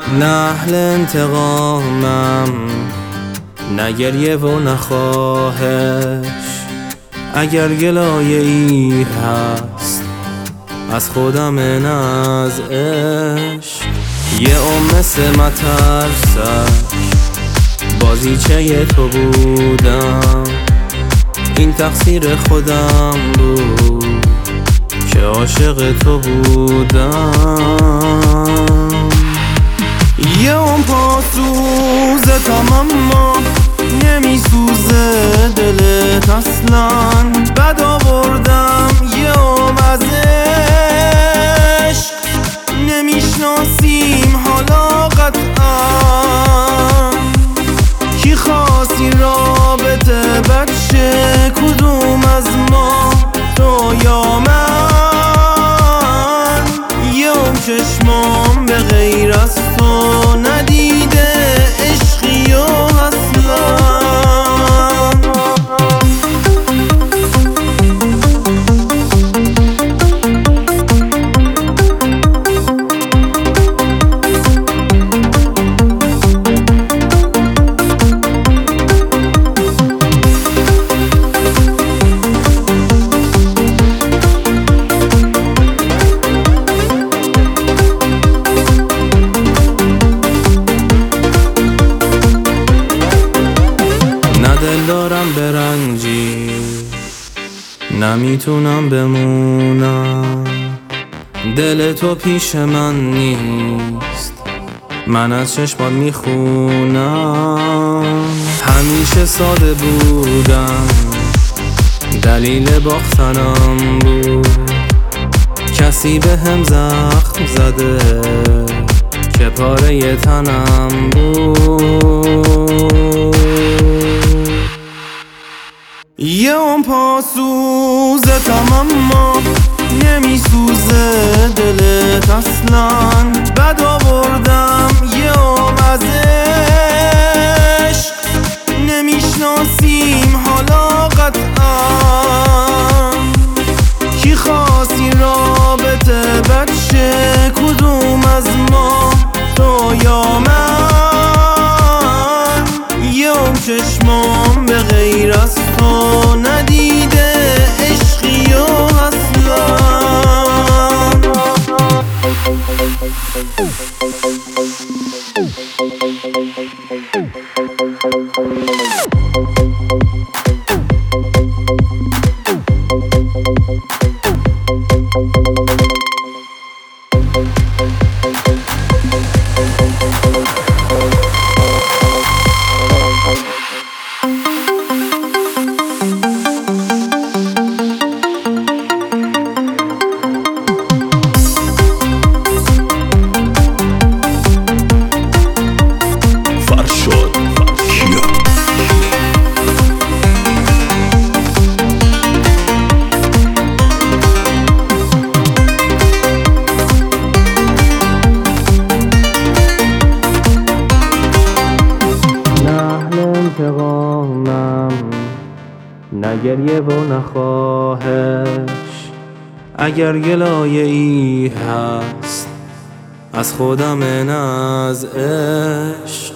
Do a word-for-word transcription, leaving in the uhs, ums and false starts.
نه اهل انتقامم، نه گریه و نه خواهش. اگر گلایه ای هست از خودم نه از عشق. یه عمر سه مترسک بازیچه تو بودم، این تقصیر خودم بود که عاشق تو بودم. یه اون پاسوزتم اما نمیسوزه دلت اصلا. بد آوردم یه اون از عشق، نمیشناسیم حالا قطعا. کی خواستی رابطه بچه کدوم از ما، تو یا من؟ یه اون چشمام به غیر از تو ندیده عشقی و اصلا. دل دارم برنجی، نمیتونم بمونم. دل تو پیش من نیست، من از چشمات میخونم. همیشه ساده بودم، دلیل باختنم بود. کسی به هم زخم زده که پاره تنم بود. یه اون پاسوزتم اما نمیسوزه دلت اصلا. بد آوردم یه اون از عشق، نمیشناسیم حالا قطعا. کی خواستی رابطه بچه کدوم از ما، تو یا من؟ یه اون چشمام به غیر از تو ندیده عشقی و اصلا. انتقامم، نه گریه و نه خواهش. اگر گلایه ای هست از خودم نه از عشق.